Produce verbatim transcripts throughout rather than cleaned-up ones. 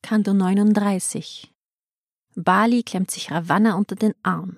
Kanto neununddreißig. Bali klemmt sich Ravanna unter den Arm.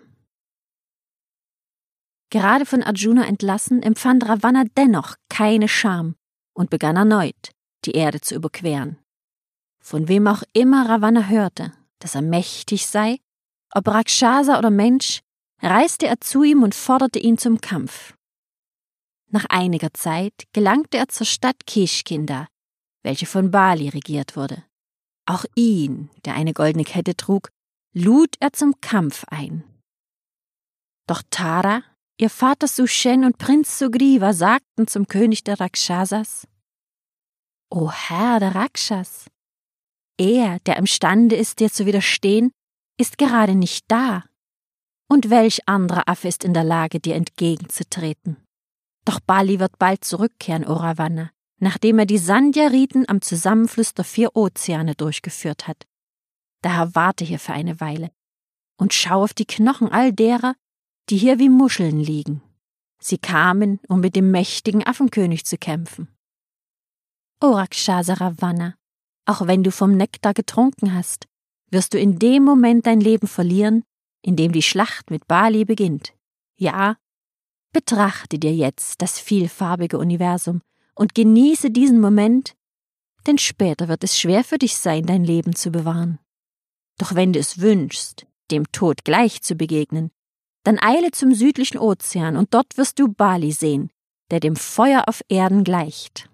Gerade von Arjuna entlassen, empfand Ravanna dennoch keine Scham und begann erneut, die Erde zu überqueren. Von wem auch immer Ravanna hörte, dass er mächtig sei, ob Rakshasa oder Mensch, reiste er zu ihm und forderte ihn zum Kampf. Nach einiger Zeit gelangte er zur Stadt Kischkinda, welche von Bali regiert wurde. Auch ihn, der eine goldene Kette trug, lud er zum Kampf ein. Doch Tara, ihr Vater Sushen und Prinz Sugriva sagten zum König der Rakshasas: O Herr der Rakshas, er, der imstande ist, dir zu widerstehen, ist gerade nicht da. Und welch anderer Affe ist in der Lage, dir entgegenzutreten? Doch Bali wird bald zurückkehren, O Ravanna, nachdem er die Sandhya-Riten am Zusammenfluss der vier Ozeane durchgeführt hat. Daher warte hier für eine Weile und schau auf die Knochen all derer, die hier wie Muscheln liegen. Sie kamen, um mit dem mächtigen Affenkönig zu kämpfen. O Rakshasa Ravanna, auch wenn du vom Nektar getrunken hast, wirst du in dem Moment dein Leben verlieren, in dem die Schlacht mit Bali beginnt. Ja, betrachte dir jetzt das vielfarbige Universum und genieße diesen Moment, denn später wird es schwer für dich sein, dein Leben zu bewahren. Doch wenn du es wünschst, dem Tod gleich zu begegnen, dann eile zum südlichen Ozean und dort wirst du Bali sehen, der dem Feuer auf Erden gleicht.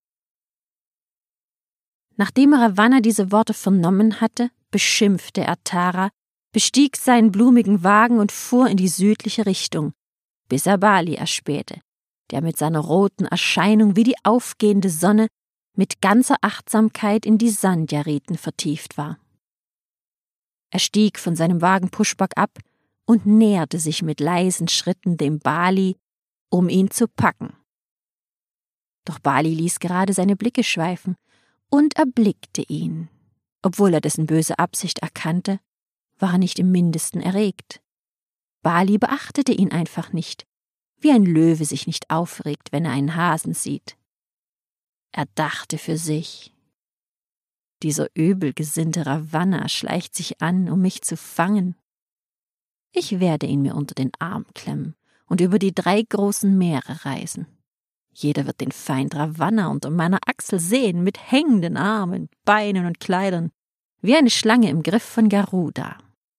Nachdem Ravanna diese Worte vernommen hatte, beschimpfte er Tara, bestieg seinen blumigen Wagen und fuhr in die südliche Richtung, bis er Bali erspähte, der mit seiner roten Erscheinung wie die aufgehende Sonne mit ganzer Achtsamkeit in die Sandhya-Riten vertieft war. Er stieg von seinem Wagen Pushpak ab und näherte sich mit leisen Schritten dem Bali, um ihn zu packen. Doch Bali ließ gerade seine Blicke schweifen und erblickte ihn. Obwohl er dessen böse Absicht erkannte, war er nicht im Mindesten erregt. Bali beachtete ihn einfach nicht, wie ein Löwe sich nicht aufregt, wenn er einen Hasen sieht. Er dachte für sich: Dieser übelgesinnte Ravanna schleicht sich an, um mich zu fangen. Ich werde ihn mir unter den Arm klemmen und über die drei großen Meere reisen. Jeder wird den Feind Ravanna unter meiner Achsel sehen, mit hängenden Armen, Beinen und Kleidern, wie eine Schlange im Griff von Garuda.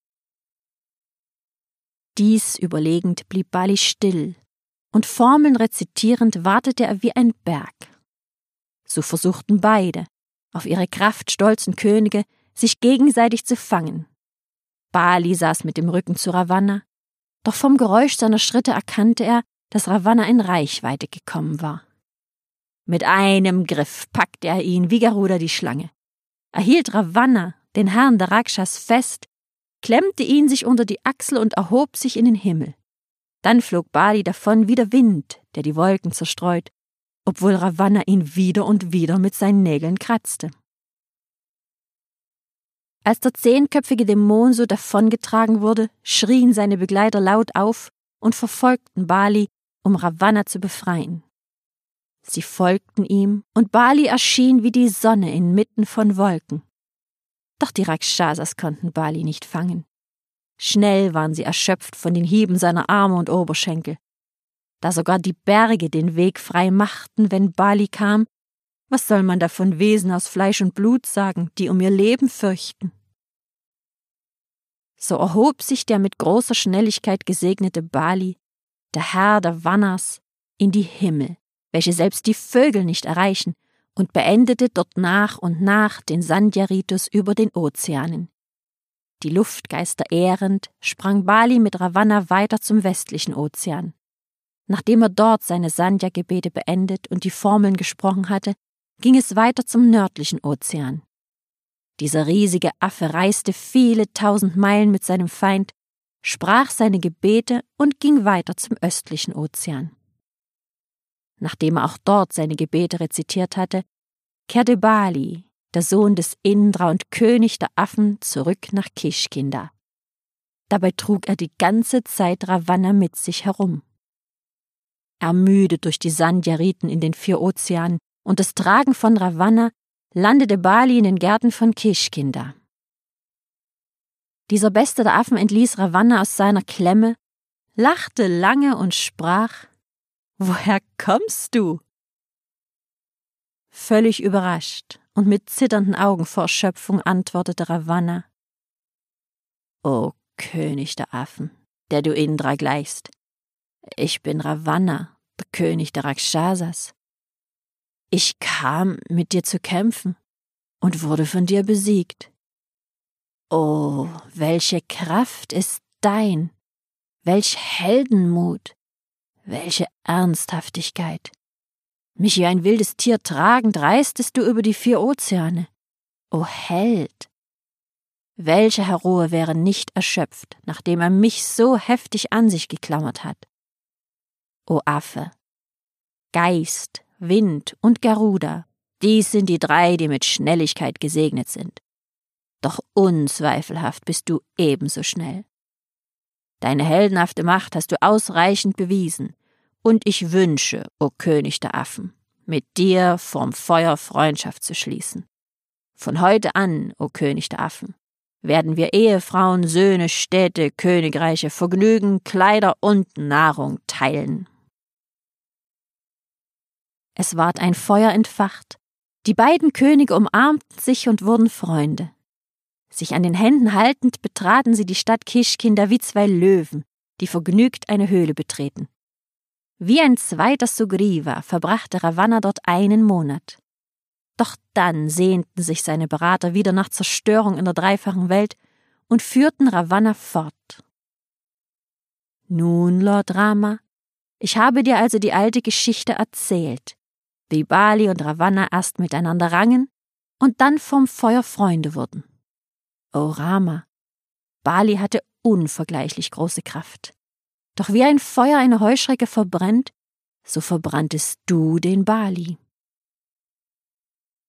Dies überlegend blieb Bali still, und Formeln rezitierend wartete er wie ein Berg. So versuchten beide, auf ihre kraftstolzen Könige, sich gegenseitig zu fangen. Bali saß mit dem Rücken zu Ravanna, doch vom Geräusch seiner Schritte erkannte er, dass Ravanna in Reichweite gekommen war. Mit einem Griff packte er ihn wie Garuda die Schlange. Er hielt Ravanna, den Herrn der Rakshas, fest, klemmte ihn sich unter die Achsel und erhob sich in den Himmel. Dann flog Bali davon wie der Wind, der die Wolken zerstreut, obwohl Ravanna ihn wieder und wieder mit seinen Nägeln kratzte. Als der zehnköpfige Dämon so davongetragen wurde, schrien seine Begleiter laut auf und verfolgten Bali, um Ravanna zu befreien. Sie folgten ihm, und Bali erschien wie die Sonne inmitten von Wolken. Doch die Rakshasas konnten Bali nicht fangen. Schnell waren sie erschöpft von den Hieben seiner Arme und Oberschenkel. Da sogar die Berge den Weg frei machten, wenn Bali kam, was soll man da von Wesen aus Fleisch und Blut sagen, die um ihr Leben fürchten? So erhob sich der mit großer Schnelligkeit gesegnete Bali, der Herr der Vannas, in die Himmel, welche selbst die Vögel nicht erreichen, und beendete dort nach und nach den Sandhya-Ritus über den Ozeanen. Die Luftgeister ehrend, sprang Bali mit Ravanna weiter zum westlichen Ozean. Nachdem er dort seine Sandhya-Gebete beendet und die Formeln gesprochen hatte, ging es weiter zum nördlichen Ozean. Dieser riesige Affe reiste viele tausend Meilen mit seinem Feind, sprach seine Gebete und ging weiter zum östlichen Ozean. Nachdem er auch dort seine Gebete rezitiert hatte, kehrte Bali, der Sohn des Indra und König der Affen, zurück nach Kischkinda. Dabei trug er die ganze Zeit Ravanna mit sich herum. Ermüdet durch die Sandhya-Riten in den vier Ozeanen und das Tragen von Ravanna, landete Bali in den Gärten von Kischkinda. Dieser Beste der Affen entließ Ravanna aus seiner Klemme, lachte lange und sprach: »Woher kommst du?« Völlig überrascht und mit zitternden Augen vor Erschöpfung antwortete Ravanna: »O König der Affen, der du Indra gleichst, ich bin Ravanna, der König der Rakshasas. Ich kam, mit dir zu kämpfen und wurde von dir besiegt. Oh, welche Kraft ist dein, welch Heldenmut, welche Ernsthaftigkeit. Mich wie ein wildes Tier tragend reistest du über die vier Ozeane. O Held! Welcher Heroe wäre nicht erschöpft, nachdem er mich so heftig an sich geklammert hat? O Affe! Geist, Wind und Garuda, dies sind die drei, die mit Schnelligkeit gesegnet sind. Doch unzweifelhaft bist du ebenso schnell. Deine heldenhafte Macht hast du ausreichend bewiesen, und ich wünsche, o König der Affen, mit dir vorm Feuer Freundschaft zu schließen. Von heute an, o König der Affen, werden wir Ehefrauen, Söhne, Städte, Königreiche, Vergnügen, Kleider und Nahrung teilen. Es ward ein Feuer entfacht, die beiden Könige umarmten sich und wurden Freunde. Sich an den Händen haltend betraten sie die Stadt Kischkinda wie zwei Löwen, die vergnügt eine Höhle betreten. Wie ein zweiter Sugriva verbrachte Ravanna dort einen Monat. Doch dann sehnten sich seine Berater wieder nach Zerstörung in der dreifachen Welt und führten Ravanna fort. Nun, Lord Rama, ich habe dir also die alte Geschichte erzählt, wie Bali und Ravanna erst miteinander rangen und dann vom Feuer Freunde wurden. O Rama, Bali hatte unvergleichlich große Kraft. Doch wie ein Feuer eine Heuschrecke verbrennt, so verbranntest du den Bali.